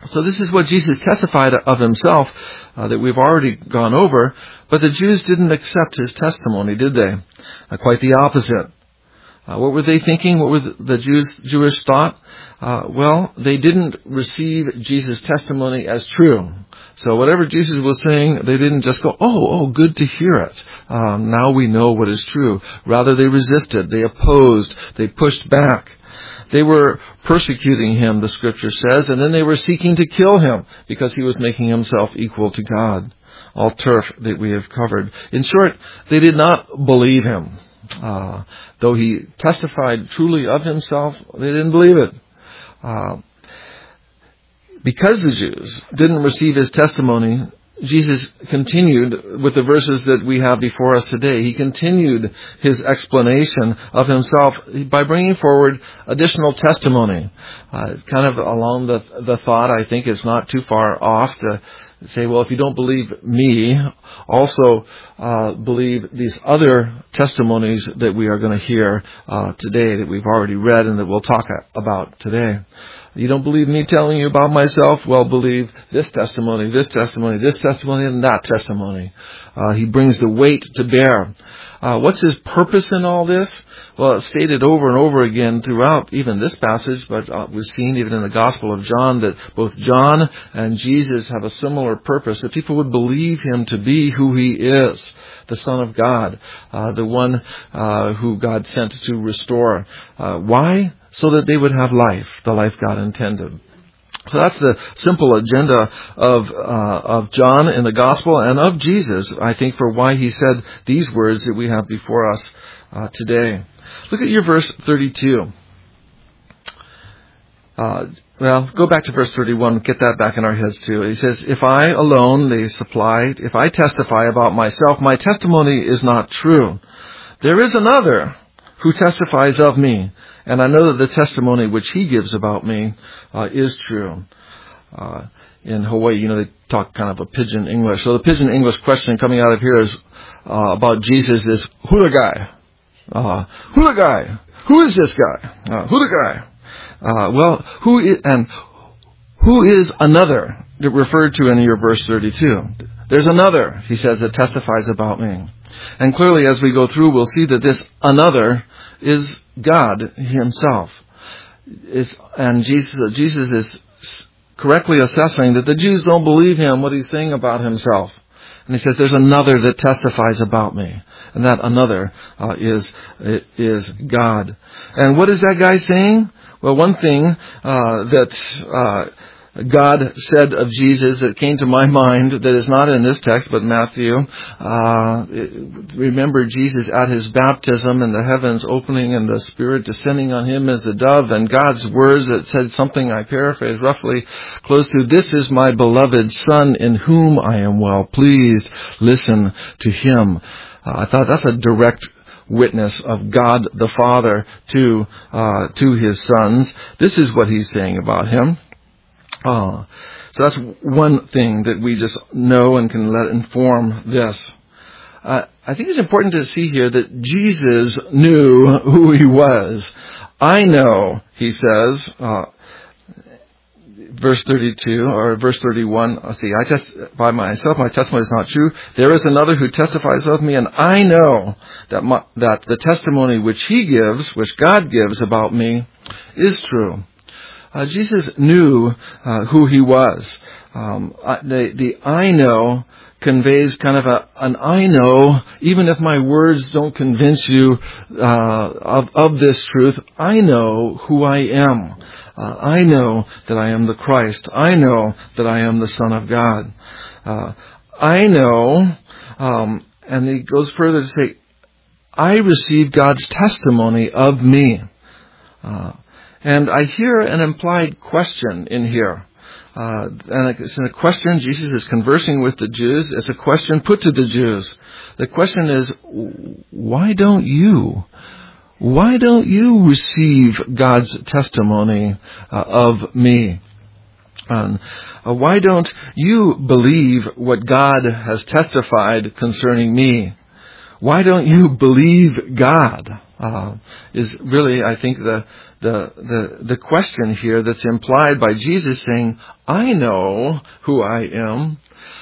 So this is what Jesus testified of himself that we've already gone over, but the Jews didn't accept his testimony, did they? Quite the opposite. What were they thinking? What was the Jewish thought? Well, they didn't receive Jesus' testimony as true. So whatever Jesus was saying, they didn't just go, oh, good to hear it. Now we know what is true. Rather, they resisted, they opposed, they pushed back. They were persecuting him, the scripture says, and then they were seeking to kill him because he was making himself equal to God. All turf that we have covered. In short, they did not believe him. Though he testified truly of himself, they didn't believe it. Because the Jews didn't receive his testimony, Jesus continued with the verses that we have before us today. He continued his explanation of himself by bringing forward additional testimony. Kind of along the thought, I think it's not too far off to say, well, if you don't believe me, also believe these other testimonies that we are going to hear today, that we've already read and that we'll talk about today. You don't believe me telling you about myself? Well, believe this testimony, this testimony, this testimony, and that testimony. He brings the weight to bear. What's his purpose in all this? Well, it's stated over and over again throughout even this passage, but we've seen even in the Gospel of John that both John and Jesus have a similar purpose, that people would believe him to be who he is, the Son of God, the one who God sent to restore. Why? So that they would have life, the life God intended. So that's the simple agenda of John in the Gospel and of Jesus, I think, for why he said these words that we have before us today. Look at your verse 32. Go back to verse 31, get that back in our heads too. He says, if I alone, they supplied, if I testify about myself, my testimony is not true. There is another who testifies of me, and I know that the testimony which he gives about me is true. In Hawaii, they talk kind of a pidgin English. So the pidgin English question coming out of here is about Jesus is, who the guy? Who the guy? Who is this guy? Who the guy? Who is another that referred to in your verse 32? There's another, he says, that testifies about me. And clearly, as we go through, we'll see that this another is God himself. And Jesus is correctly assessing that the Jews don't believe him, what he's saying about himself. And he says, there's another that testifies about me. And that another is God. And what is that guy saying? Well, one thing that God said of Jesus that came to my mind that is not in this text, but Matthew. Remember Jesus at his baptism and the heavens opening and the Spirit descending on him as a dove, and God's words that said something, I paraphrase roughly, close to, this is my beloved Son in whom I am well pleased. Listen to him. I thought that's a direct witness of God the Father to his sons. This is what he's saying about him. So that's one thing that we just know and can let inform this. I think it's important to see here that Jesus knew who he was. I know, he says, verse 32 or verse 31. I testify myself, my testimony is not true. There is another who testifies of me, and I know that the testimony which he gives, which God gives about me, is true. Jesus knew who he was. The I know conveys kind of an I know, even if my words don't convince you of this truth, I know who I am. I know that I am the Christ. I know that I am the Son of God. I know, and he goes further to say, I receive God's testimony of me. And I hear an implied question in here. And it's a question, Jesus is conversing with the Jews. It's a question put to the Jews. The question is, why don't you receive God's testimony of me? Why don't you believe what God has testified concerning me? Why don't you believe God? Is really, I think, the the question here that's implied by Jesus saying, I know who I am.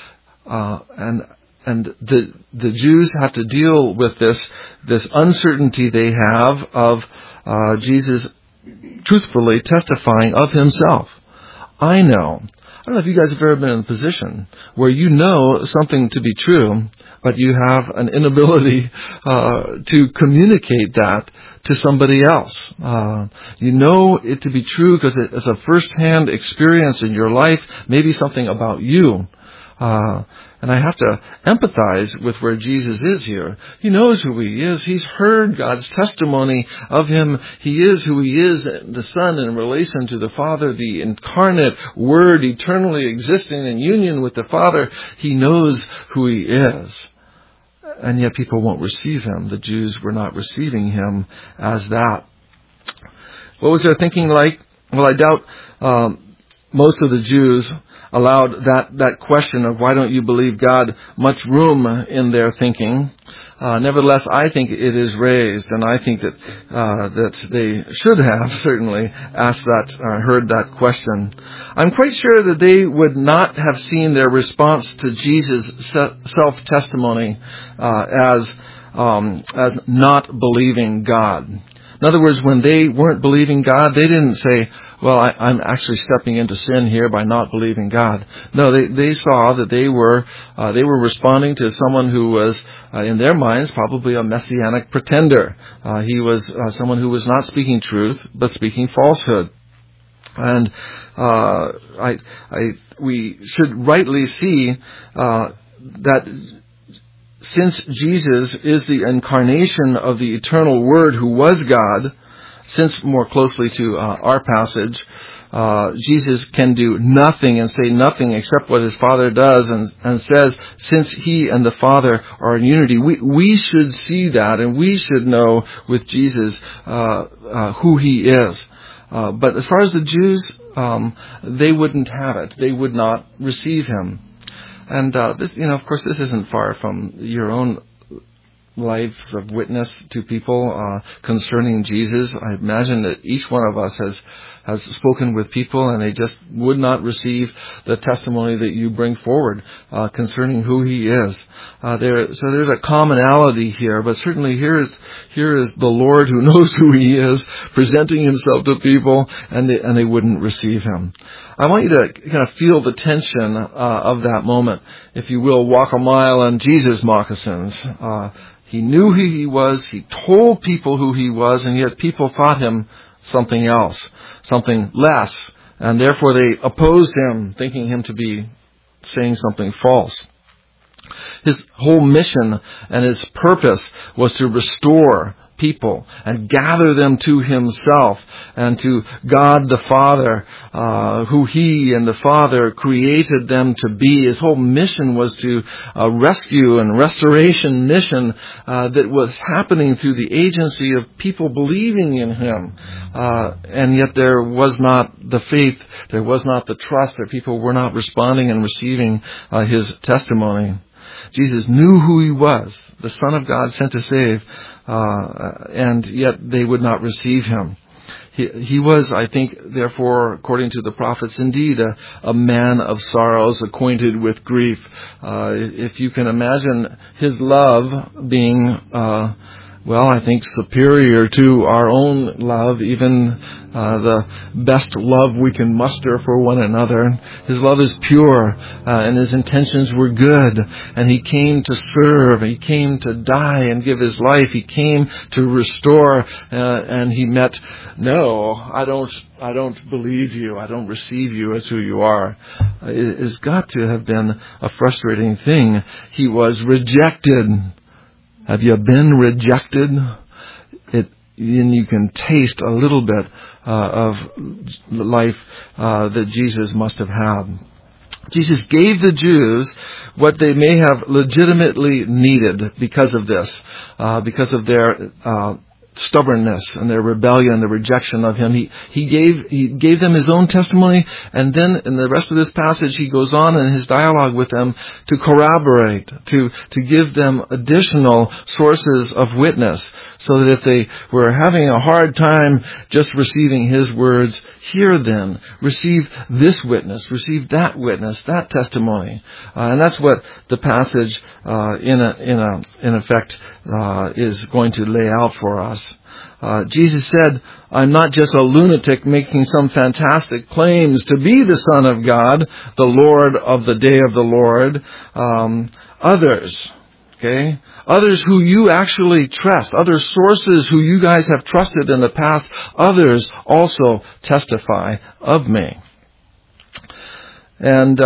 And the Jews have to deal with this uncertainty they have of Jesus truthfully testifying of himself. I know. I don't know if you guys have ever been in a position where you know something to be true, but you have an inability to communicate that to somebody else. You know it to be true because it's a first-hand experience in your life, maybe something about you. And I have to empathize with where Jesus is here. He knows who he is. He's heard God's testimony of him. He is who he is, the Son in relation to the Father, the incarnate Word, eternally existing in union with the Father. He knows who he is. And yet people won't receive him. The Jews were not receiving him as that. What was their thinking like? Well, I doubt most of the Jews allowed that question of why don't you believe God much room in their thinking. Nevertheless, I think it is raised, and I think that they should have certainly asked that or heard that question. I'm quite sure that they would not have seen their response to Jesus' self-testimony as not believing God. In other words, when they weren't believing God, they didn't say, well, I'm actually stepping into sin here by not believing God. No, they saw that they were responding to someone who was, in their minds, probably a messianic pretender. He was someone who was not speaking truth, but speaking falsehood. And we should rightly see that since Jesus is the incarnation of the eternal Word who was God, since more closely to our passage, Jesus can do nothing and say nothing except what his Father does and says, since he and the Father are in unity, we should see that and we should know with Jesus who he is. But as far as the Jews, they wouldn't have it. They would not receive him. And this, of course, this isn't far from your own lives of witness to people concerning Jesus. I imagine that each one of us has spoken with people and they just would not receive the testimony that you bring forward concerning who he is. So there's a commonality here, but certainly here is the Lord who knows who he is, presenting himself to people, and they wouldn't receive him. I want you to kind of feel the tension of that moment. If you will, walk a mile on Jesus' moccasins. He knew who he was. He told people who he was, and yet people thought him something else, something less, and therefore they opposed him, thinking him to be saying something false. His whole mission and his purpose was to restore people and gather them to himself and to God the Father, who he and the Father created them to be. His whole mission was to rescue and restoration mission that was happening through the agency of people believing in him. And yet there was not the faith, there was not the trust, that people were not responding and receiving his testimony. Jesus knew who he was, the Son of God sent to save, and yet they would not receive him. He was, I think, therefore, according to the prophets, indeed a man of sorrows, acquainted with grief. If you can imagine his love being, I think superior to our own love, even the best love we can muster for one another. His love is pure, and his intentions were good, and he came to serve, he came to die and give his life, he came to restore, and he met, no, I don't believe you, I don't receive you as who you are. It has got to have been a frustrating thing. He was rejected. Have you been rejected? And you can taste a little bit of life that Jesus must have had. Jesus gave the Jews what they may have legitimately needed because of this, because of their stubbornness and their rebellion, the rejection of him. He gave them his own testimony, and then in the rest of this passage he goes on in his dialogue with them to corroborate, to give them additional sources of witness, so that if they were having a hard time just receiving his words, here then, receive this witness, receive that witness, that testimony. And that's what the passage in effect is going to lay out for us. Jesus said, I'm not just a lunatic making some fantastic claims to be the Son of God, the Lord of the day of the Lord. Others who you actually trust, other sources who you guys have trusted in the past, others also testify of me. And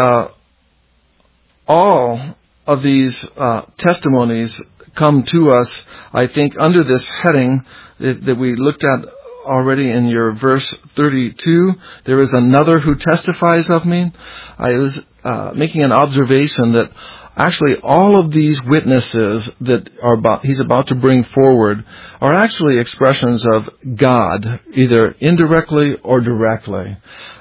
all of these testimonies come to us, I think, under this heading that we looked at already in your verse 32. There is another who testifies of me. I was making an observation that actually all of these witnesses that he's about to bring forward are actually expressions of God, either indirectly or directly.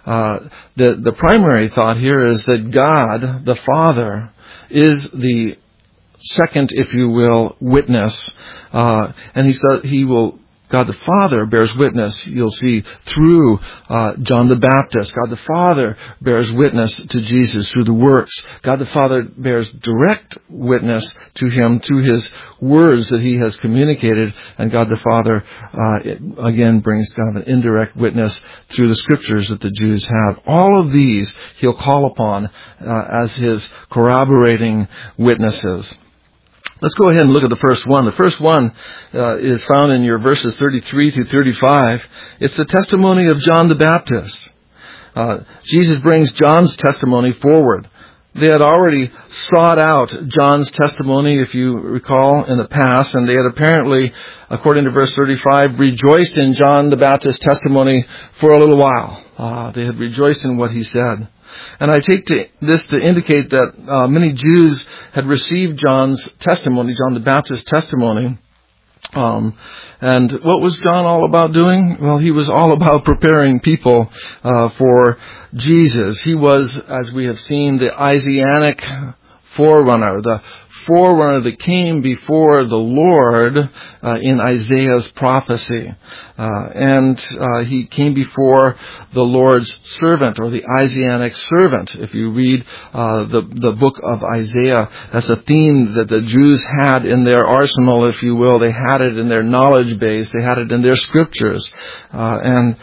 The primary thought here is that God, the Father, is the second, if you will, witness. And he said God the Father bears witness, you'll see, through John the Baptist. God the Father bears witness to Jesus through the works. God the Father bears direct witness to him through his words that he has communicated. And God the Father, again, brings kind of an indirect witness through the scriptures that the Jews have. All of these he'll call upon as his corroborating witnesses. Let's go ahead and look at the first one. The first one is found in your verses 33 to 35. It's the testimony of John the Baptist. Jesus brings John's testimony forward. They had already sought out John's testimony, if you recall, in the past, and they had apparently, according to verse 35, rejoiced in John the Baptist's testimony for a little while. They had rejoiced in what he said. And I take this to indicate that many Jews had received John's testimony, John the Baptist's testimony. And what was John all about doing? Well, he was all about preparing people for Jesus. He was, as we have seen, the Isaianic forerunner, the forerunner that came before the Lord in Isaiah's prophecy. And he came before the Lord's servant, or the Isaianic servant. If you read the book of Isaiah, that's a theme that the Jews had in their arsenal, if you will. They had it in their knowledge base. They had it in their scriptures. And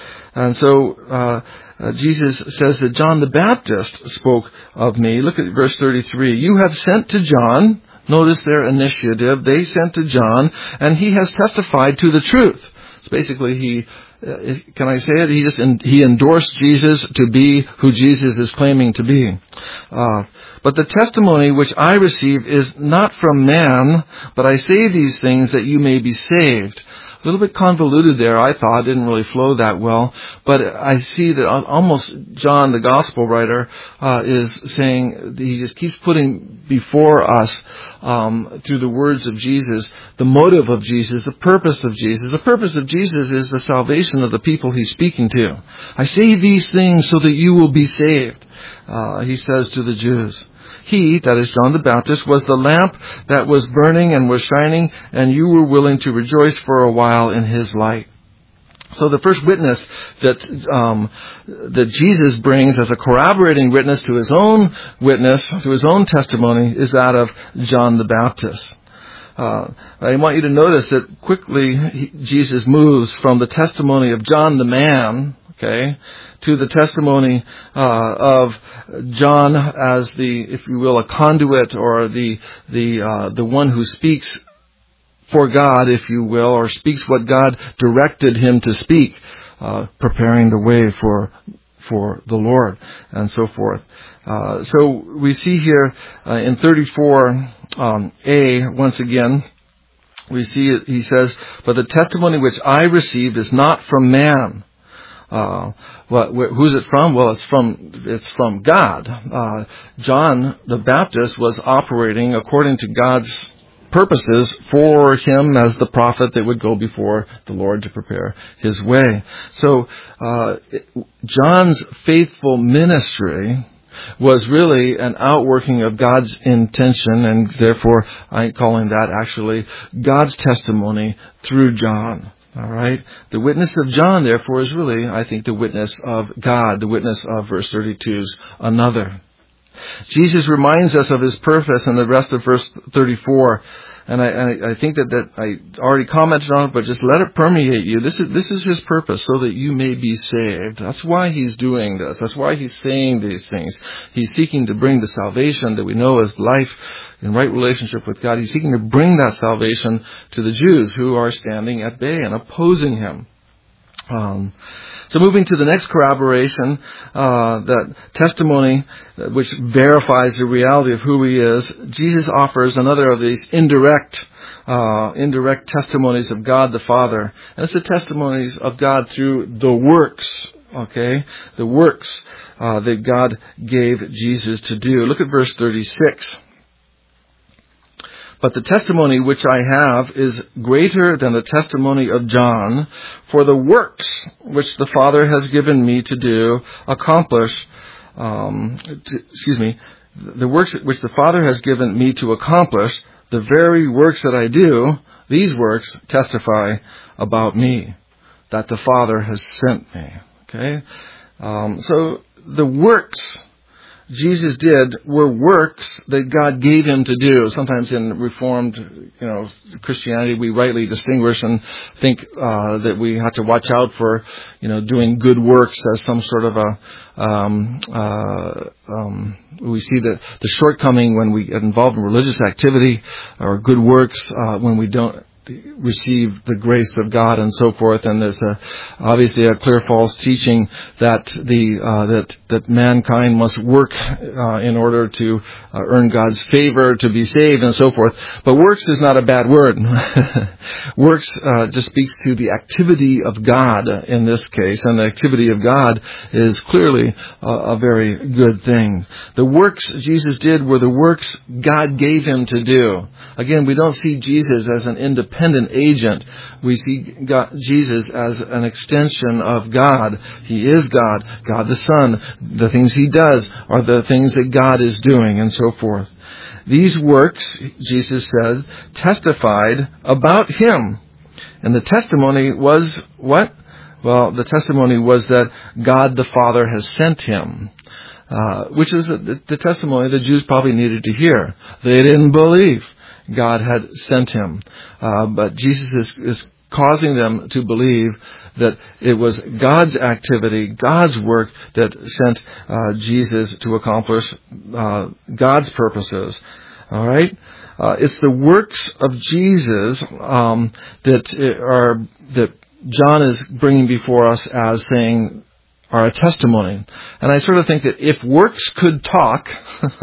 so Jesus says that John the Baptist spoke of me. Look at verse 33. You have sent to John. Notice their initiative. They sent to John, and he has testified to the truth. So basically, can I say it? He endorsed Jesus to be who Jesus is claiming to be. But the testimony which I received is not from man, but I say these things that you may be saved. A little bit convoluted there, I thought. It didn't really flow that well. But I see that almost John, the gospel writer, is saying, he just keeps putting before us, through the words of Jesus, the motive of Jesus, the purpose of Jesus. The purpose of Jesus is the salvation of the people he's speaking to. I say these things so that you will be saved, he says to the Jews. He, that is John the Baptist, was the lamp that was burning and was shining, and you were willing to rejoice for a while in his light. So the first witness that Jesus brings as a corroborating witness to his own witness, to his own testimony, is that of John the Baptist. I want you to notice that quickly Jesus moves from the testimony of John the man, to the testimony of John as the, if you will, a conduit, or the one who speaks for God, if you will, or speaks what God directed him to speak, preparing the way for the Lord, and so forth. So we see here in 34a, once again, we see it, he says, but the testimony which I received is not from man. Who's it from? Well, it's from God. John the Baptist was operating according to God's purposes for him as the prophet that would go before the Lord to prepare his way. So John's faithful ministry was really an outworking of God's intention, and therefore I'm calling that actually God's testimony through John. All right? The witness of John, therefore, is really, I think, the witness of God, the witness of verse 32's another. Jesus reminds us of his purpose in the rest of verse 34. And I think that I already commented on it, but just let it permeate you. This is his purpose, so that you may be saved. That's why he's doing this. That's why he's saying these things. He's seeking to bring the salvation that we know as life in right relationship with God. He's seeking to bring that salvation to the Jews who are standing at bay and opposing him. So moving to the next corroboration, that testimony which verifies the reality of who he is, Jesus offers another of these indirect testimonies of God the Father. And it's the testimonies of God through the works, okay? The works that God gave Jesus to do. Look at verse 36. But the testimony which I have is greater than the testimony of John, for the works which the Father has given me to do the works which the Father has given me to accomplish, the very works that I do, these works testify about me, that the Father has sent me. Okay? So the works Jesus did were works that God gave him to do. Sometimes in Reformed, Christianity, we rightly distinguish and think that we have to watch out for, doing good works as some sort of we see the shortcoming when we get involved in religious activity or good works when we don't receive the grace of God and so forth. And there's obviously a clear false teaching that that mankind must work in order to earn God's favor, to be saved, and so forth. But works is not a bad word. Works just speaks to the activity of God in this case, and the activity of God is clearly a very good thing. The works Jesus did were the works God gave him to do. Again, we don't see Jesus as an independent agent. We see Jesus as an extension of God. He is God, God the Son. The things he does are the things that God is doing, and so forth. These works, Jesus said, testified about him. And the testimony was what? Well, the testimony was that God the Father has sent him. Which is the testimony the Jews probably needed to hear. They didn't believe God had sent him. But Jesus is causing them to believe that it was God's activity, God's work that sent Jesus to accomplish God's purposes. All right? It's the works of Jesus that John is bringing before us as saying are a testimony. And I sort of think that if works could talk,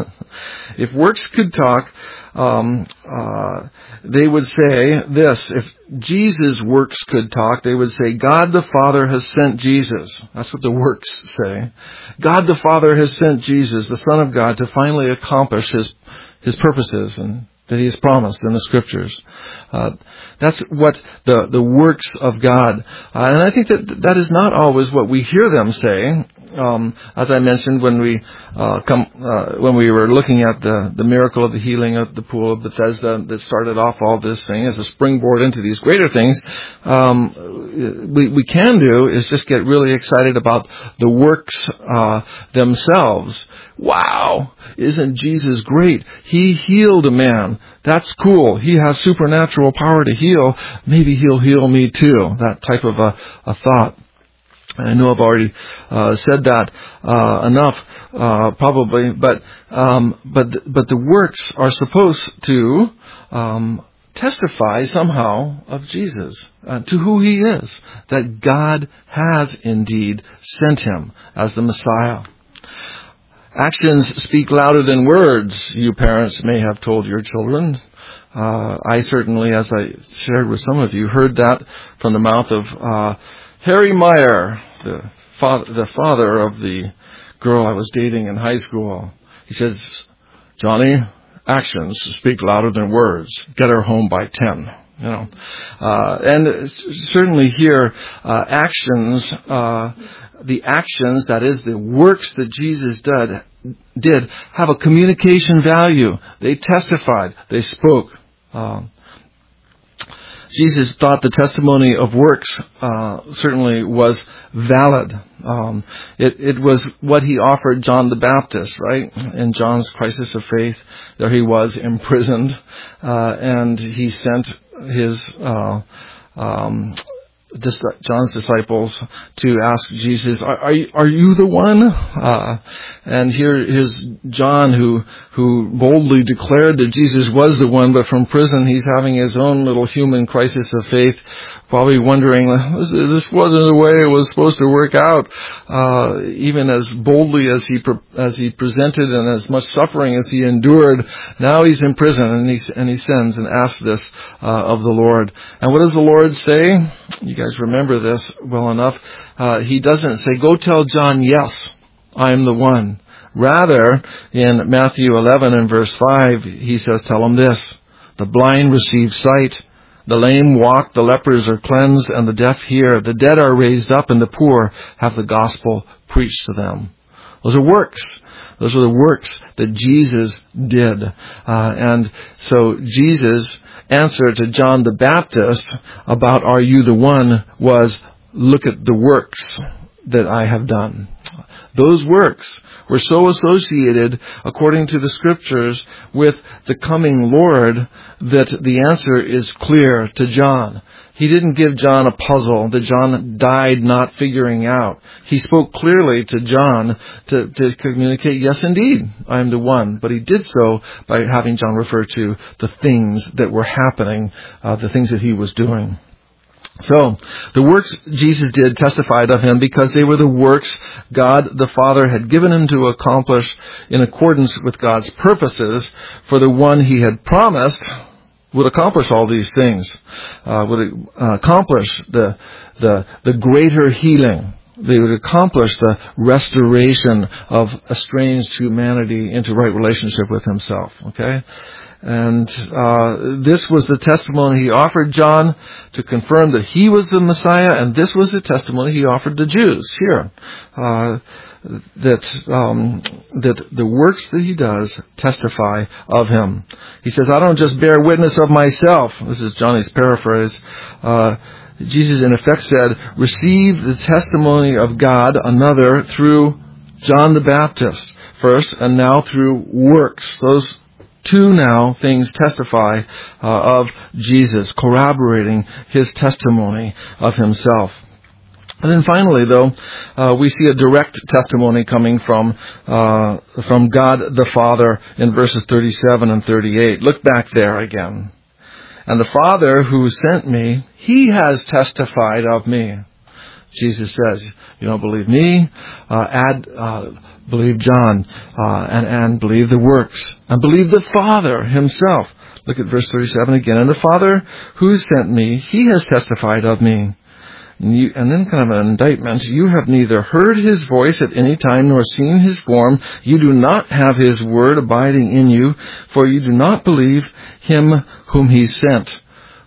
they would say this. If Jesus' works could talk, they would say, God the Father has sent Jesus. That's what the works say. God the Father has sent Jesus, the Son of God, to finally accomplish his purposes and that he has promised in the Scriptures. That's what the works of God. And I think that is not always what we hear them say. As I mentioned when we were looking at the miracle of the healing of the pool of Bethesda that started off all this thing as a springboard into these greater things, we can do is just get really excited about the works themselves. Wow! Isn't Jesus great? He healed a man. That's cool. He has supernatural power to heal. Maybe he'll heal me too. That type of a thought. I know I've already said that enough, probably, but the works are supposed to testify somehow of Jesus, to who he is, that God has indeed sent him as the Messiah. Actions speak louder than words, you parents may have told your children. I certainly, as I shared with some of you, heard that from the mouth of Harry Meyer, the father of the girl I was dating in high school. He says, Johnny, actions speak louder than words. Get her home by 10. And certainly here, actions, the actions, that is, the works that Jesus did have a communication value. They testified. They spoke. Jesus thought the testimony of works certainly was valid. It was what he offered John the Baptist, right? In John's crisis of faith, there he was imprisoned, and he sent his John's disciples to ask Jesus, are you the one? And here is John who boldly declared that Jesus was the one, but from prison he's having his own little human crisis of faith, probably wondering, this wasn't the way it was supposed to work out. Even as boldly as he presented and as much suffering as he endured, now he's in prison and he sends and asks this of the Lord. And what does the Lord say? You guys remember this well enough. He doesn't say, go tell John, yes, I am the one. Rather, in Matthew 11 and verse 5, he says, tell him this, the blind receive sight, the lame walk, the lepers are cleansed, and the deaf hear, the dead are raised up, and the poor have the gospel preached to them. Those are works. Those are the works that Jesus did. And so Jesus' answer to John the Baptist about are you the one was, look at the works that I have done. Those works were so associated, according to the Scriptures, with the coming Lord that the answer is clear to John. He didn't give John a puzzle that John died not figuring out. He spoke clearly to John to communicate, yes, indeed, I am the one. But he did so by having John refer to the things that were happening, the things that he was doing. So, the works Jesus did testified of him because they were the works God the Father had given him to accomplish in accordance with God's purposes for the one he had promised would accomplish all these things, would accomplish the greater healing. They would accomplish the restoration of estranged humanity into right relationship with himself. Okay? And this was the testimony he offered John to confirm that he was the Messiah, and this was the testimony he offered the Jews here, that the works that he does testify of him. He says, I don't just bear witness of myself. This is Johnny's paraphrase. Jesus in effect said, receive the testimony of God, another, through John the Baptist first, and now through works. Those two now things testify of Jesus, corroborating his testimony of himself. And then finally, though, we see a direct testimony coming from God the Father in verses 37 and 38. Look back there again. And the Father who sent me, he has testified of me. Jesus says, you don't believe me? Believe John, and believe the works, and believe the Father himself. Look at verse 37 again. And the Father who sent me, he has testified of me. And then kind of an indictment. You have neither heard his voice at any time nor seen his form. You do not have his word abiding in you, for you do not believe him whom he sent.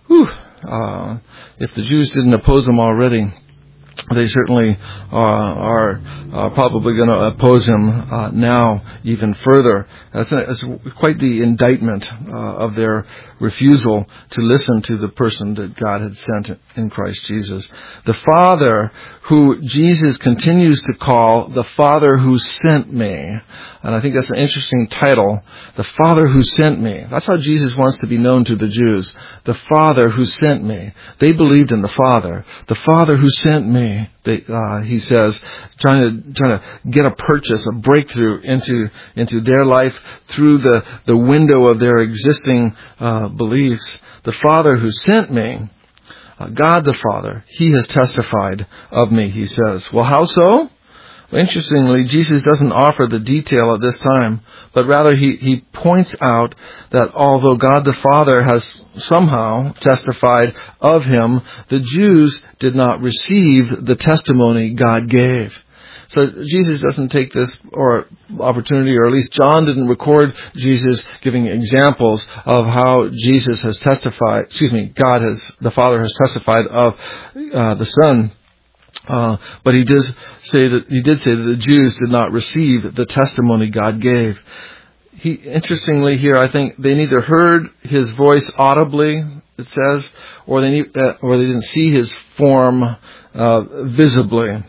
If the Jews didn't oppose him already, they certainly are probably going to oppose him now even further. That's quite the indictment of their refusal to listen to the person that God had sent in Christ Jesus. The Father who Jesus continues to call the Father who sent me. And I think that's an interesting title. The Father who sent me. That's how Jesus wants to be known to the Jews. The Father who sent me. They believed in the Father. The Father who sent me. He says, trying to get a purchase, a breakthrough into their life through the window of their existing beliefs. The Father who sent me, God the Father, he has testified of me, he says. Well, how so? Well, interestingly, Jesus doesn't offer the detail at this time, but rather he points out that although God the Father has somehow testified of him, the Jews did not receive the testimony God gave. So Jesus doesn't take this or opportunity, or at least John didn't record Jesus giving examples of how Jesus has testified, the Father has testified of the Son. But he did say that the Jews did not receive the testimony God gave. Interestingly here, I think they neither heard his voice audibly, it says, or they didn't see his form visibly.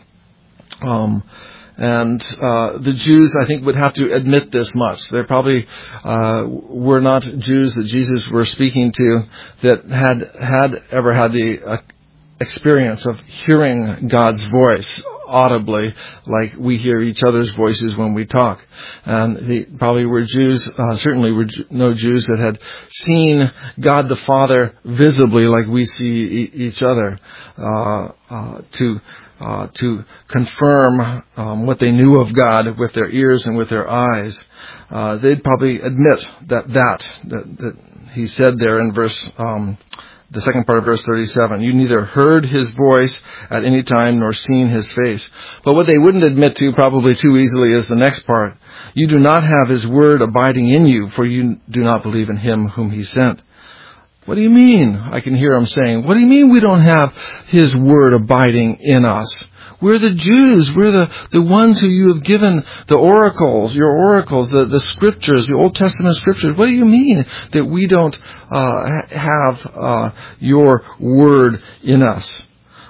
And the Jews, I think, would have to admit this much. There probably were not Jews that Jesus were speaking to that had ever had the experience of hearing God's voice audibly, like we hear each other's voices when we talk. And they probably were Jews, certainly were no Jews that had seen God the Father visibly like we see each other, to confirm what they knew of God with their ears and with their eyes. They'd probably admit that he said there in the second part of verse 37, you neither heard his voice at any time nor seen his face. But what they wouldn't admit to probably too easily is the next part. You do not have his word abiding in you, for you do not believe in him whom he sent. What do you mean? I can hear him saying, what do you mean we don't have his word abiding in us? We're the Jews. We're the ones who you have given the oracles, the scriptures, the Old Testament scriptures. What do you mean that we don't have your word in us?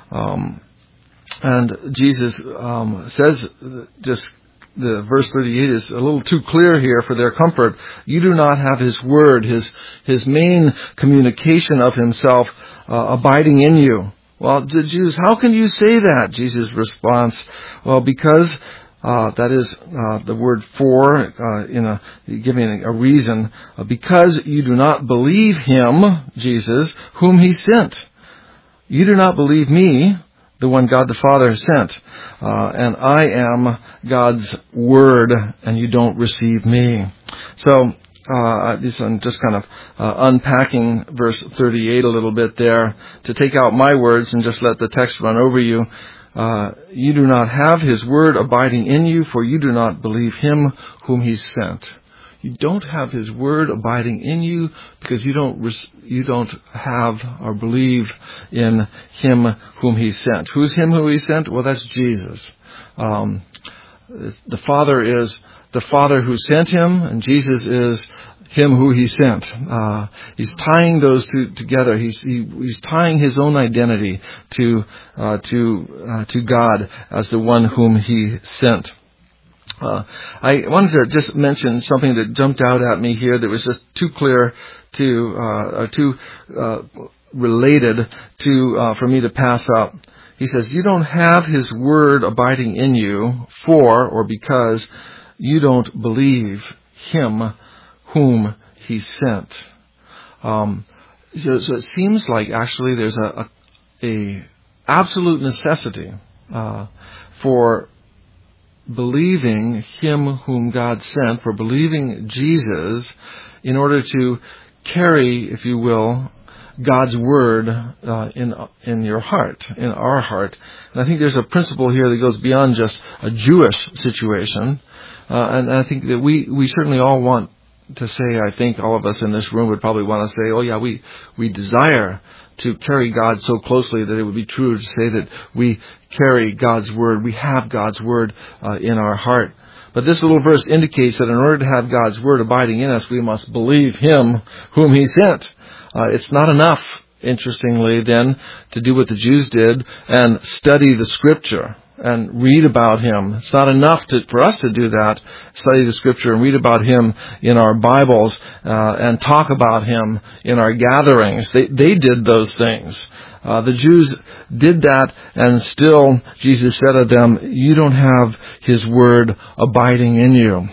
And Jesus says, the verse 38 is a little too clear here for their comfort. You do not have his word, his main communication of himself abiding in you. Well, the Jews, how can you say that? Jesus' response, well, because that is the word for, giving a reason, because you do not believe him, Jesus, whom he sent. You do not believe me, the one God the Father sent, and I am God's word, and you don't receive me. So, I'm just kind of unpacking verse 38 a little bit there to take out my words and just let the text run over you. You do not have his word abiding in you, for you do not believe him whom he sent. You don't have his word abiding in you because you don't have or believe in him whom he sent. Who's him who he sent? Well, that's Jesus. The Father is the Father who sent him, and Jesus is him who he sent. He's tying those two together. He's tying his own identity to God as the one whom he sent. I wanted to just mention something that jumped out at me here that was just too clear too related for me to pass up. He says, you don't have his word abiding in you because you don't believe him whom he sent. So it seems like actually there's a absolute necessity for believing him whom God sent, for believing Jesus, in order to carry, if you will, God's word in your heart, in our heart. And I think there's a principle here that goes beyond just a Jewish situation. And I think that we certainly all want to say, I think all of us in this room would probably want to say, oh yeah, we desire to carry God so closely that it would be true to say that we carry God's word, we have God's word in our heart. But this little verse indicates that in order to have God's word abiding in us, we must believe him whom he sent. It's not enough, interestingly, then, to do what the Jews did and study the scripture and read about him. It's not enough for us to do that, study the scripture and read about him in our Bibles and talk about him in our gatherings. They did those things. The Jews did that, and still Jesus said of them, you don't have his word abiding in you.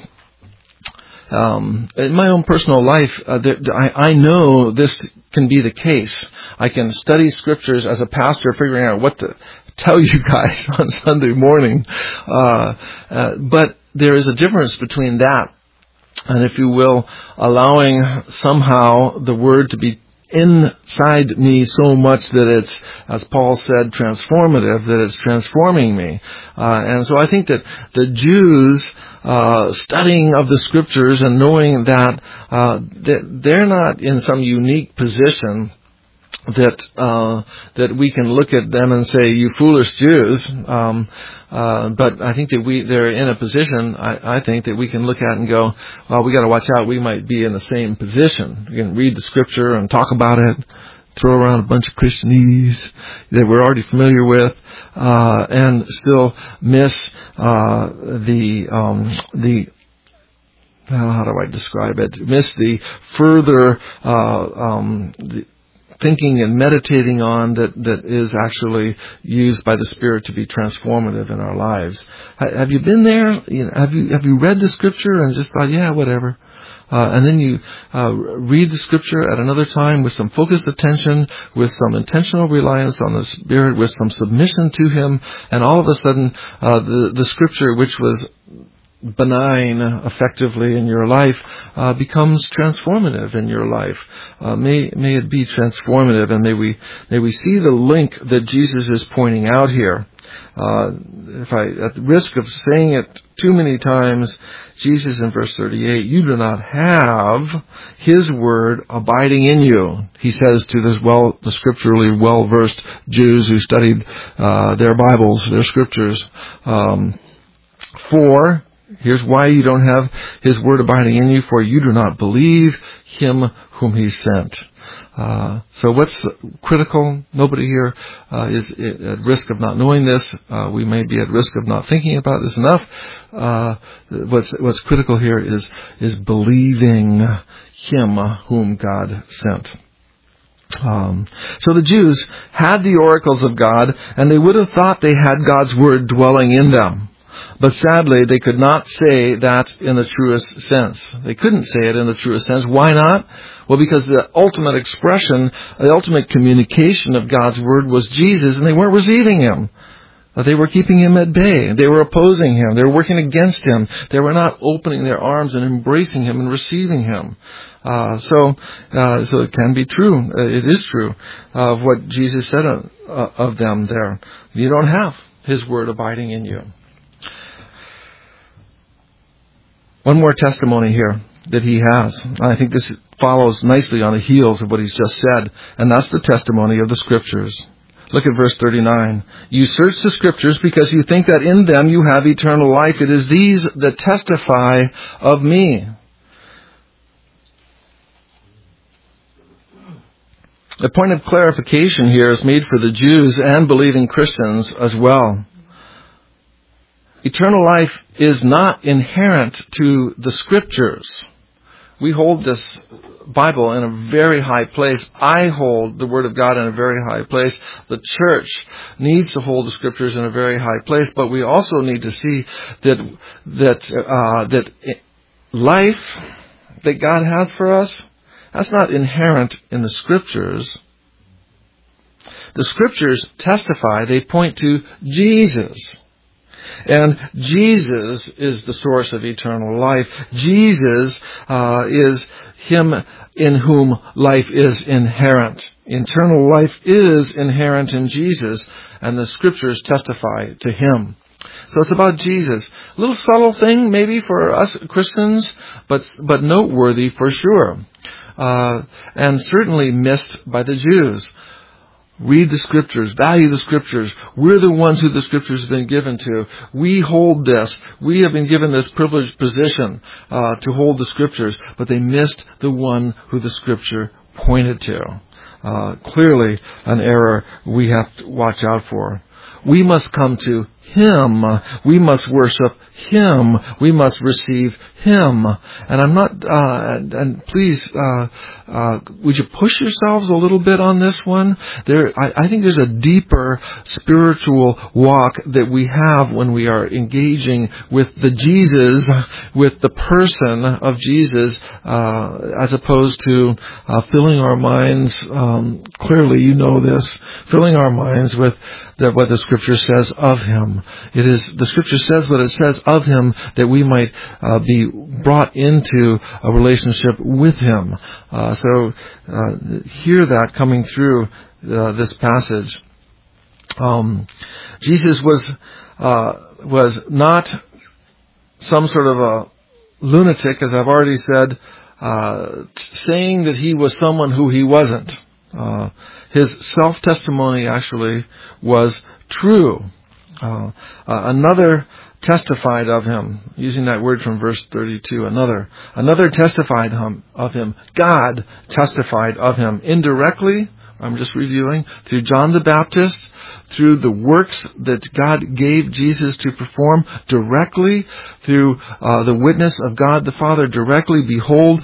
In my own personal life, I know this can be the case. I can study scriptures as a pastor, figuring out what to tell you guys on Sunday morning. But there is a difference between that and, if you will, allowing somehow the word to be inside me so much that it's, as Paul said, transformative, that it's transforming me. And so I think that the Jews, studying of the Scriptures and knowing that they're not in some unique position that we can look at them and say, you foolish Jews. But I think that they're in a position, I think, that we can look at and go, well, we got to watch out. We might be in the same position. We can read the Scripture and talk about it, throw around a bunch of Christianese that we're already familiar with, and still miss the how do I describe it? Miss the further thinking and meditating on that is actually used by the Spirit to be transformative in our lives. Have you been there? Have you read the Scripture and just thought, yeah, whatever? And then you read the Scripture at another time with some focused attention, with some intentional reliance on the Spirit, with some submission to Him, and all of a sudden the Scripture, which was benign effectively in your life, becomes transformative in your life. May it be transformative, and may we see the link that Jesus is pointing out here. If I, at the risk of saying it too many times, Jesus in verse 38, you do not have His word abiding in you, He says to the scripturally well-versed Jews who studied their Bibles, their Scriptures. Here's why you don't have His word abiding in you, for you do not believe Him whom He sent. So what's critical? Nobody here is at risk of not knowing this. We may be at risk of not thinking about this enough. What's critical here is believing Him whom God sent. So the Jews had the oracles of God, and they would have thought they had God's word dwelling in them. But sadly, they could not say that in the truest sense. They couldn't say it in the truest sense. Why not? Well, because the ultimate expression, the ultimate communication of God's word was Jesus, and they weren't receiving Him. They were keeping Him at bay. They were opposing Him. They were working against Him. They were not opening their arms and embracing Him and receiving Him. So it can be true. It is true of what Jesus said of them there. You don't have His word abiding in you. One more testimony here that He has. I think this follows nicely on the heels of what He's just said, and that's the testimony of the Scriptures. Look at verse 39. You search the Scriptures because you think that in them you have eternal life. It is these that testify of me. The point of clarification here is made for the Jews and believing Christians as well. Eternal life is not inherent to the Scriptures. We hold this Bible in a very high place. I hold the Word of God in a very high place. The church needs to hold the Scriptures in a very high place, but we also need to see that life that God has for us, that's not inherent in the Scriptures. The Scriptures testify, they point to Jesus. And Jesus is the source of eternal life. Jesus is Him in whom life is inherent. Eternal life is inherent in Jesus, and the Scriptures testify to Him. So it's about Jesus. A little subtle thing maybe for us Christians, but noteworthy for sure. And certainly missed by the Jews. Read the Scriptures. Value the Scriptures. We're the ones who the Scriptures have been given to. We hold this. We have been given this privileged position to hold the Scriptures, but they missed the one who the Scripture pointed to. Clearly an error we have to watch out for. We must come to Him. We must worship Him. We must receive Him. And I'm not, and please, would you push yourselves a little bit on this one? I think there's a deeper spiritual walk that we have when we are engaging with the Jesus, with the person of Jesus, as opposed to filling our minds, clearly you know this, filling our minds with what the Scripture says of Him. him. It is, the scripture says what it says of him, that we might be brought into a relationship with him. So hear that coming through this passage. Jesus was not some sort of a lunatic, as I've already said, saying that he was someone who he wasn't. His self-testimony actually was true. Another testified of him, using that word from verse 32, another testified of him. God testified of him indirectly. I'm just reviewing, through John the Baptist, through the works that God gave Jesus to perform directly, through the witness of God the Father directly. Behold,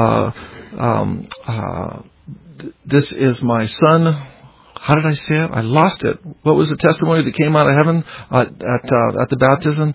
this is my Son. How did I say it? I lost it. What was the testimony that came out of heaven at the baptism?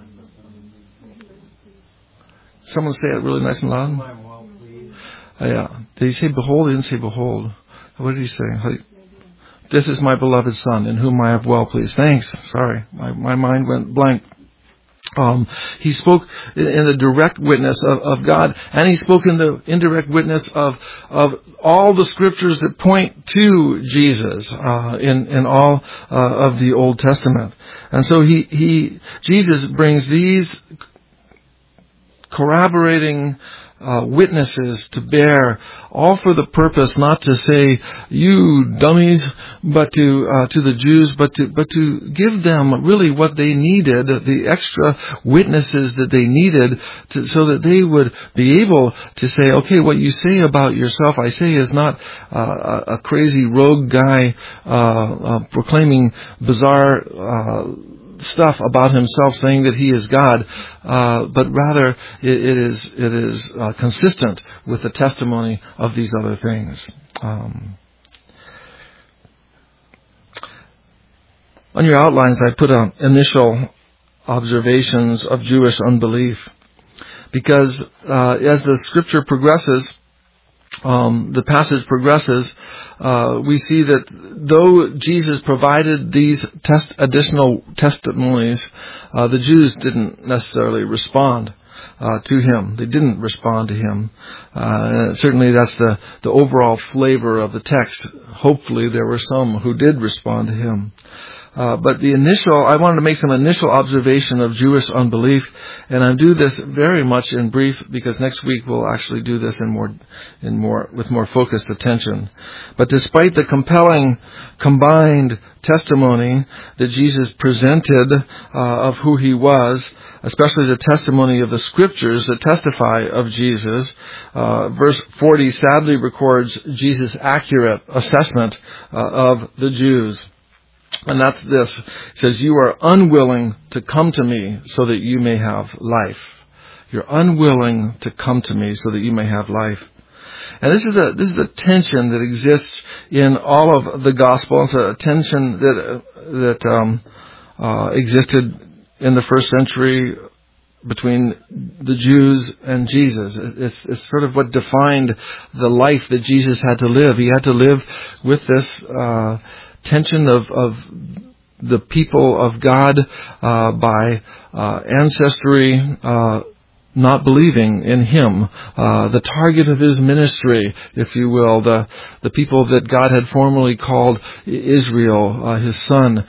Someone say it really nice and loud. Yeah. Did he say behold? He didn't say behold. What did he say? This is my beloved Son, in whom I have well pleased. Thanks. Sorry. My mind went blank. He spoke in the direct witness of God, and he spoke in the indirect witness of all the scriptures that point to Jesus in all of the Old Testament. And so Jesus brings these corroborating witnesses to bear, all for the purpose not to say, you dummies, but to the Jews, but to give them really what they needed, the extra witnesses that they needed, so that they would be able to say, okay, what you say about yourself, I say, is not a crazy rogue guy proclaiming bizarre stuff about himself, saying that he is God, but rather it is consistent with the testimony of these other things. On your outlines, I put initial observations of Jewish unbelief, because as the scripture progresses, the passage progresses, we see that though Jesus provided these additional testimonies, the Jews didn't necessarily respond to him. They didn't respond to him. Certainly that's the overall flavor of the text. Hopefully there were some who did respond to him. But I wanted to make some initial observation of Jewish unbelief, and I do this very much in brief, because next week we'll actually do this with more focused attention. But despite the compelling combined testimony that Jesus presented of who he was, especially the testimony of the scriptures that testify of Jesus, verse 40 sadly records Jesus' accurate assessment of the Jews. And that's this. It says, you are unwilling to come to me so that you may have life. You're unwilling to come to me so that you may have life. And this is the tension that exists in all of the gospel. It's a tension that existed in the first century between the Jews and Jesus. It's sort of what defined the life that Jesus had to live. He had to live with this tension of the people of God by ancestry not believing in him, the target of his ministry, if you will, the people that God had formerly called Israel, his son.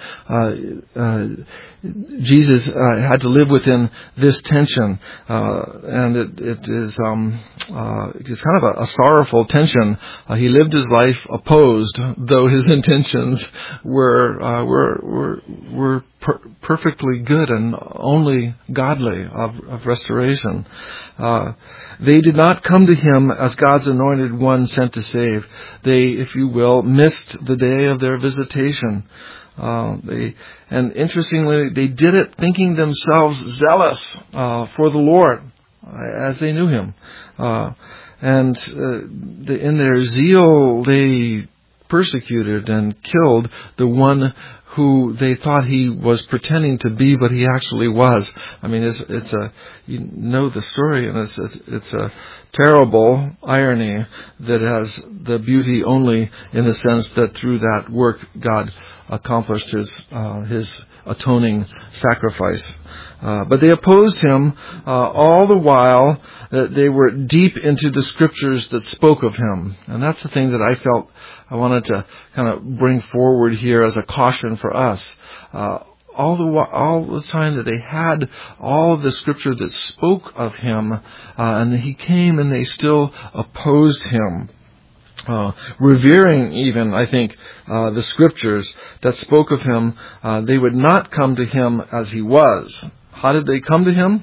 Jesus had to live within this tension, and it is it's kind of a sorrowful tension. He lived his life opposed, though his intentions were perfectly good and only godly of restoration. They did not come to him as God's anointed one sent to save. They, if you will, missed the day of their visitation. And interestingly, they did it thinking themselves zealous for the Lord, as they knew him. And in their zeal, they persecuted and killed the one who they thought he was pretending to be, but he actually was. I mean, you know the story, and it's a terrible irony that has the beauty only in the sense that through that work God accomplished his atoning sacrifice. But they opposed him all the while that they were deep into the scriptures that spoke of him. And that's the thing that I felt I wanted to kind of bring forward here as a caution for us. All the time that they had all of the scripture that spoke of him, and he came and they still opposed him. Revering even, I think, the scriptures that spoke of him, they would not come to him as he was. How did they come to him?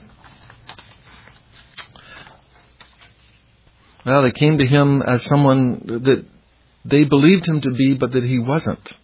Well, they came to him as someone that they believed him to be, but that he wasn't.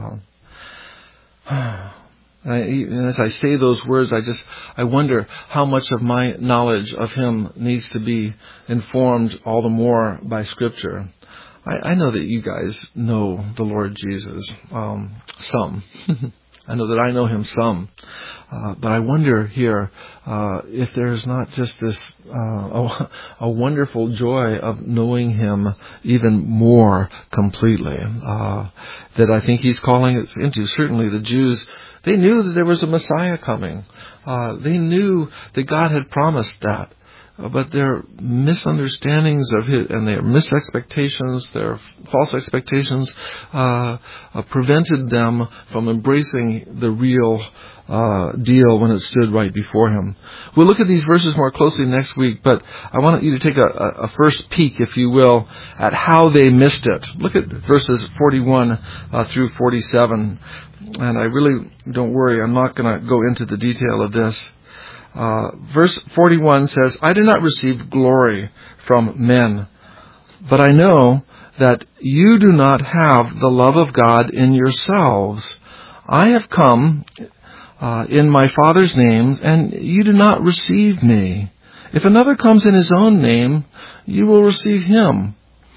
And as I say those words, I wonder how much of my knowledge of him needs to be informed all the more by Scripture. I know that you guys know the Lord Jesus, some. I know that I know him some. But I wonder here if there's not just this a wonderful joy of knowing him even more completely that I think he's calling us into. Certainly the Jews, they knew that there was a Messiah coming. They knew that God had promised that. But their misunderstandings of it and their misexpectations, their false expectations, prevented them from embracing the real deal when it stood right before him. We'll look at these verses more closely next week, but I want you to take a first peek, if you will, at how they missed it. Look at verses 41 through 47. And I really, don't worry, I'm not going to go into the detail of this. Verse 41 says, I do not receive glory from men, but I know that you do not have the love of God in yourselves. I have come in my Father's name, and you do not receive me. If another comes in his own name, you will receive him.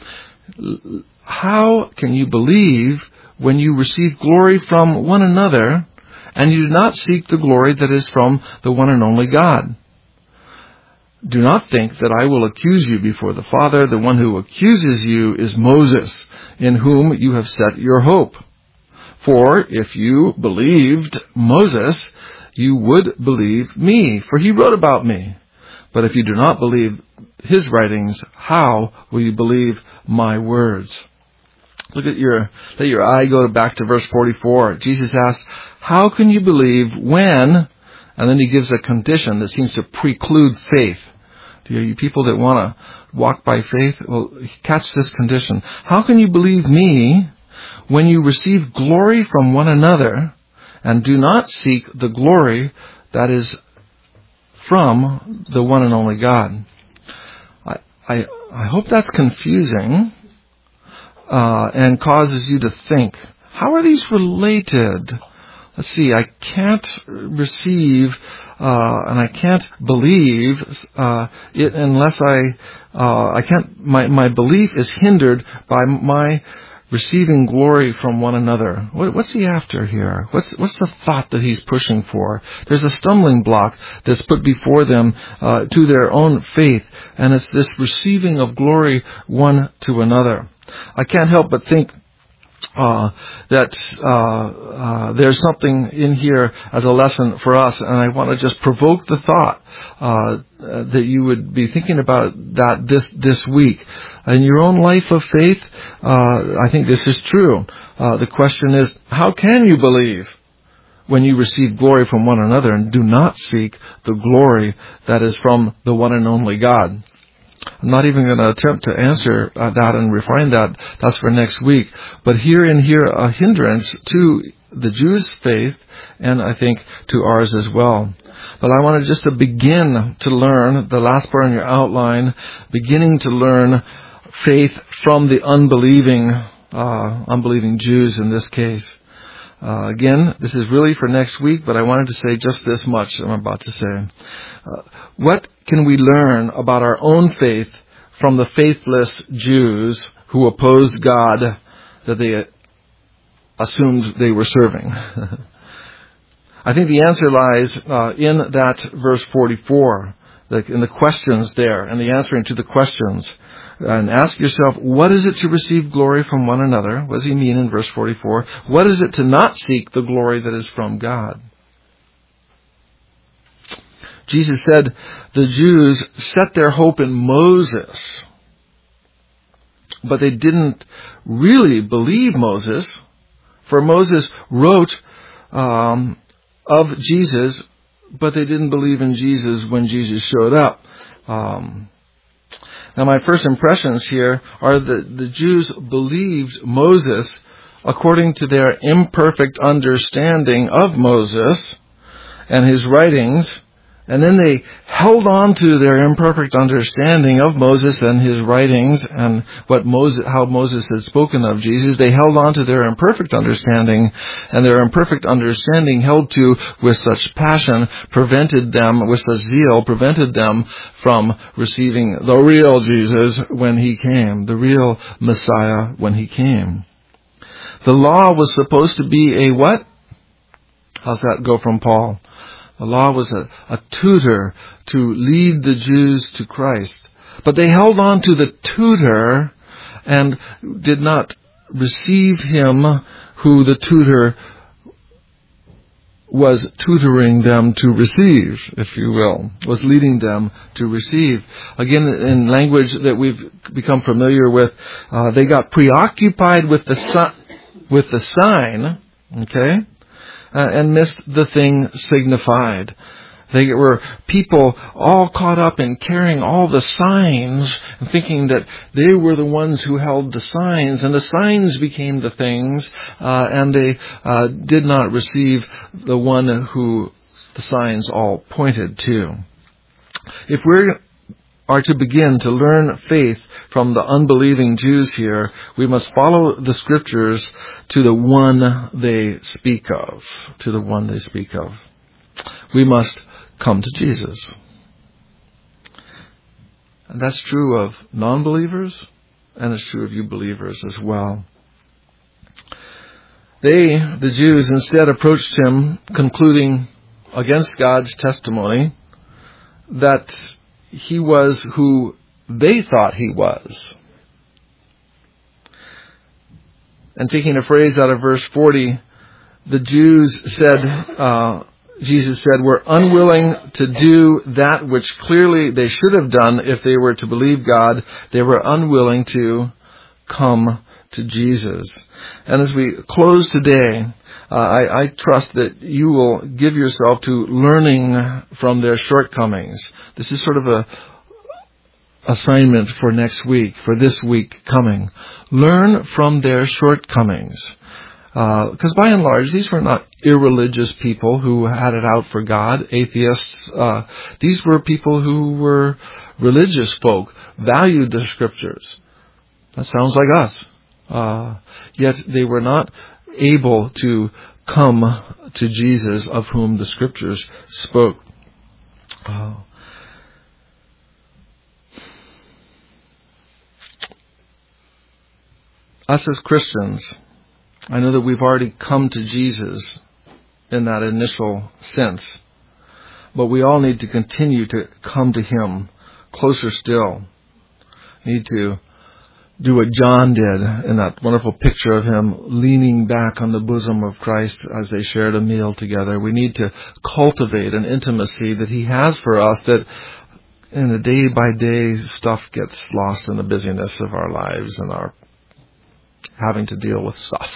How can you believe when you receive glory from one another, and you do not seek the glory that is from the one and only God? Do not think that I will accuse you before the Father. The one who accuses you is Moses, in whom you have set your hope. For if you believed Moses, you would believe me, for he wrote about me. But if you do not believe his writings, how will you believe my words? Let your eye go back to verse 44. Jesus asks, how can you believe when, and then he gives a condition that seems to preclude faith. Do you people that want to walk by faith? Well, catch this condition. How can you believe me when you receive glory from one another and do not seek the glory that is from the one and only God? I hope that's confusing. And causes you to think, how are these related? Let's see, I can't receive and I can't believe it unless I can't. My belief is hindered by my receiving glory from one another. What's he after here? What's the thought that he's pushing for? There's a stumbling block that's put before them to their own faith, and it's this receiving of glory one to another. I can't help but think that there's something in here as a lesson for us, and I want to just provoke the thought that you would be thinking about that this week. In your own life of faith, I think this is true. The question is, how can you believe when you receive glory from one another and do not seek the glory that is from the one and only God? I'm not even going to attempt to answer that and refine that. That's for next week. But herein a hindrance to the Jews' faith, and I think to ours as well. But I wanted just to begin to learn, the last part in your outline, beginning to learn faith from the unbelieving Jews in this case. Again, this is really for next week, but I wanted to say just this much I'm about to say. What can we learn about our own faith from the faithless Jews who opposed God that they assumed they were serving? I think the answer lies in that verse 44. in the questions there and the answering to the questions. And ask yourself, what is it to receive glory from one another? What does he mean in verse 44? What is it to not seek the glory that is from God? Jesus said the Jews set their hope in Moses, but they didn't really believe Moses, for Moses wrote of Jesus, but they didn't believe in Jesus when Jesus showed up. Now, my first impressions here are that the Jews believed Moses according to their imperfect understanding of Moses and his writings, and then they held on to their imperfect understanding of Moses and his writings and how Moses had spoken of Jesus. They held on to their imperfect understanding, and their imperfect understanding held to with such passion with such zeal, prevented them from receiving the real Jesus when he came, the real Messiah when he came. The law was supposed to be a what? How's that go from Paul? The law was a tutor to lead the Jews to Christ. But they held on to the tutor and did not receive him who the tutor was tutoring them to receive, if you will, was leading them to receive. Again, in language that we've become familiar with, they got preoccupied with the sign, okay? And missed the thing signified. They were people all caught up in carrying all the signs and thinking that they were the ones who held the signs, and the signs became the things, and they did not receive the one who the signs all pointed to. If we are to begin to learn faith from the unbelieving Jews here, we must follow the Scriptures to the one they speak of. To the one they speak of. We must come to Jesus. And that's true of non-believers, and it's true of you believers as well. They, the Jews, instead approached him, concluding against God's testimony that he was who they thought he was. And taking a phrase out of verse 40, the Jews said, Jesus said, we're unwilling to do that which clearly they should have done if they were to believe God. They were unwilling to come to Jesus. And as we close today, I trust that you will give yourself to learning from their shortcomings. This is sort of a assignment for next week, for this week coming. Learn from their shortcomings. Because by and large, these were not irreligious people who had it out for God, atheists. These were people who were religious folk, valued the Scriptures. That sounds like us. Yet they were not able to come to Jesus, of whom the Scriptures spoke. Us as Christians, I know that we've already come to Jesus in that initial sense, but we all need to continue to come to Him closer still. Need to do what John did in that wonderful picture of him leaning back on the bosom of Christ as they shared a meal together. We need to cultivate an intimacy that He has for us, that in the day-by-day stuff gets lost in the busyness of our lives and our having to deal with stuff.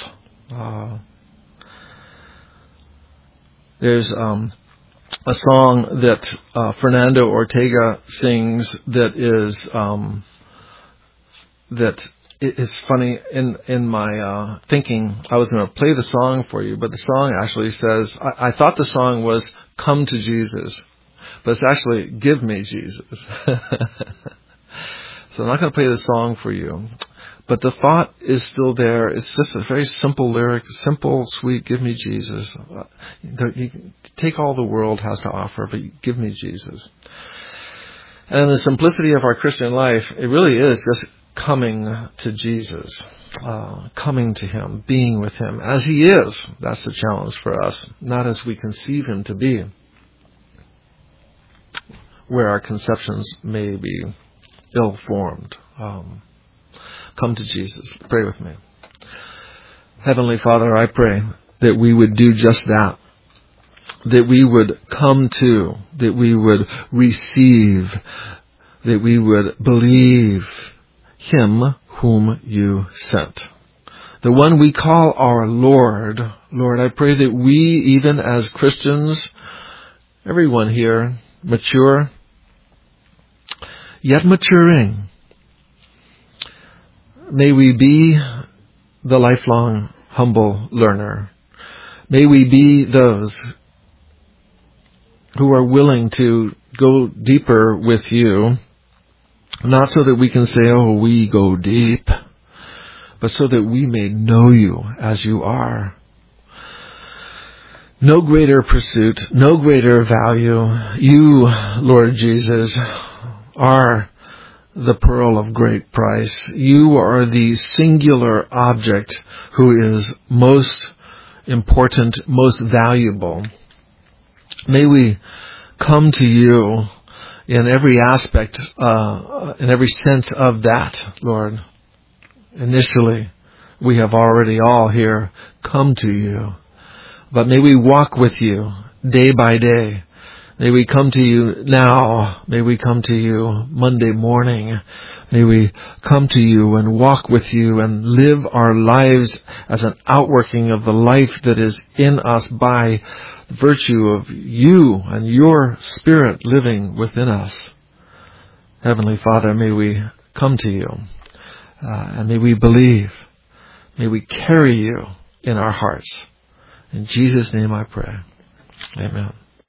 There's a song that Fernando Ortega sings that is it's funny. In my thinking, I was going to play the song for you, but the song actually says, I thought the song was "Come to Jesus," but it's actually "Give me Jesus." So I'm not going to play the song for you. But the thought is still there. It's just a very simple lyric, simple, sweet, give me Jesus. You take all the world has to offer, but give me Jesus. And in the simplicity of our Christian life, it really is just coming to Jesus, coming to Him, being with Him as He is. That's the challenge for us, not as we conceive Him to be. where our conceptions may be ill-formed. Come to Jesus. Pray with me. Heavenly Father, I pray that we would do just that. That we would come to, that we would receive, that we would believe Him whom you sent. The one we call our Lord. Lord, I pray that we, even as Christians, everyone here, mature, yet maturing, may we be the lifelong humble learner. May we be those who are willing to go deeper with you, not so that we can say, oh, we go deep, but so that we may know you as you are. No greater pursuit, no greater value. You, Lord Jesus, are the pearl of great price. You are the singular object who is most important, most valuable. May we come to you in every aspect, in every sense of that, Lord. Initially, we have already all here come to you. But may we walk with you day by day. May we come to you now. May we come to you Monday morning. May we come to you and walk with you and live our lives as an outworking of the life that is in us by virtue of you and your Spirit living within us. Heavenly Father, may we come to you and may we believe. May we carry you in our hearts. In Jesus' name I pray. Amen.